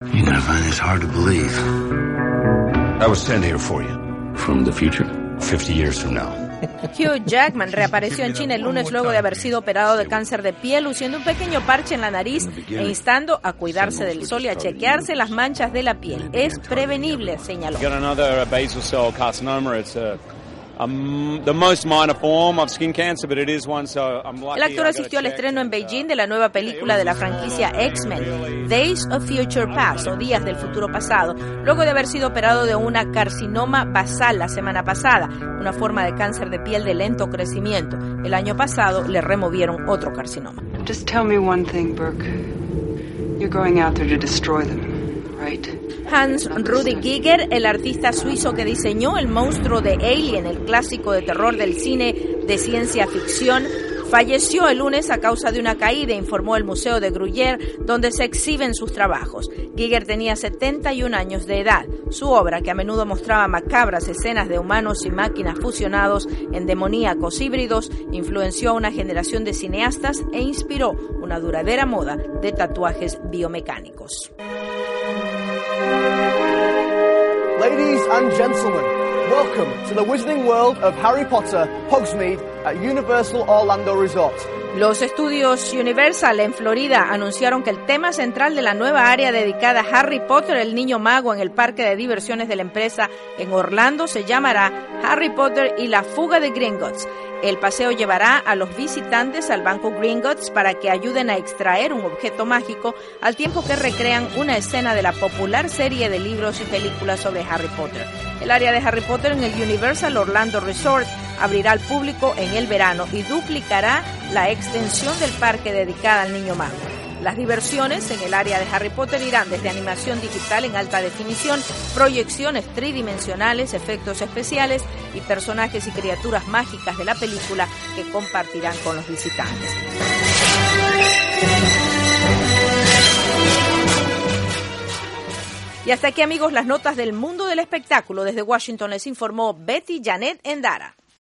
You're gonna find this hard to believe. I was sent here for you. From the future? 50 years from now. Hugh Jackman reapareció en China el lunes luego de haber sido operado de cáncer de piel, luciendo un pequeño parche en la nariz e instando a cuidarse del sol y a chequearse las manchas de la piel. Es prevenible, señaló. El actor asistió al estreno en Beijing de la nueva película de la franquicia X-Men, Days of Future Past, o Días del Futuro Pasado, luego de haber sido operado de una carcinoma basal la semana pasada, una forma de cáncer de piel de lento crecimiento. El año pasado le removieron otro carcinoma. Just tell me one thing, Burke. You're going out there to destroy them, right? Hans Rudi Giger, el artista suizo que diseñó el monstruo de Alien, el clásico de terror del cine de ciencia ficción, falleció el lunes a causa de una caída, informó el Museo de Gruyère, donde se exhiben sus trabajos. Giger tenía 71 años de edad. Su obra, que a menudo mostraba macabras escenas de humanos y máquinas fusionados en demoníacos híbridos, influenció a una generación de cineastas e inspiró una duradera moda de tatuajes biomecánicos. Ladies and gentlemen, welcome to the Wizarding World of Harry Potter, Hogsmeade at Universal Orlando Resort. Los estudios Universal en Florida anunciaron que el tema central de la nueva área dedicada a Harry Potter, el niño mago, en el parque de diversiones de la empresa en Orlando se llamará Harry Potter y la fuga de Gringotts. El paseo llevará a los visitantes al banco Gringotts para que ayuden a extraer un objeto mágico al tiempo que recrean una escena de la popular serie de libros y películas sobre Harry Potter. El área de Harry Potter en el Universal Orlando Resort abrirá al público en el verano y duplicará la extensión del parque dedicada al niño mago. Las diversiones en el área de Harry Potter irán desde animación digital en alta definición, proyecciones tridimensionales, efectos especiales y personajes y criaturas mágicas de la película que compartirán con los visitantes. Y hasta aquí, amigos, las notas del mundo del espectáculo. Desde Washington les informó Betty Janet Endara.